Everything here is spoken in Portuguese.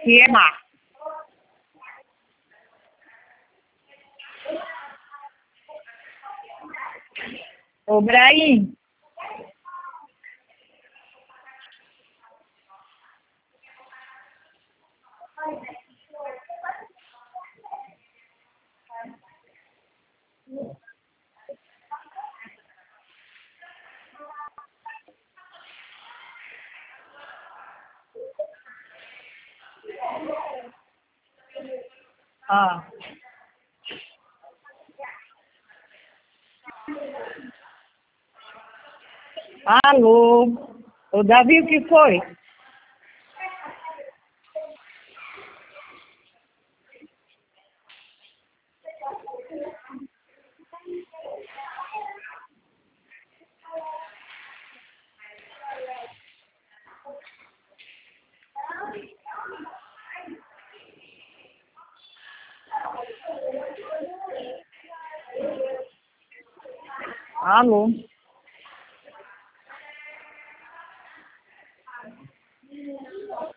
aqui é mar. Ô, Brahim. Ah. Alô? Ô, Davi, o que foi? Alô?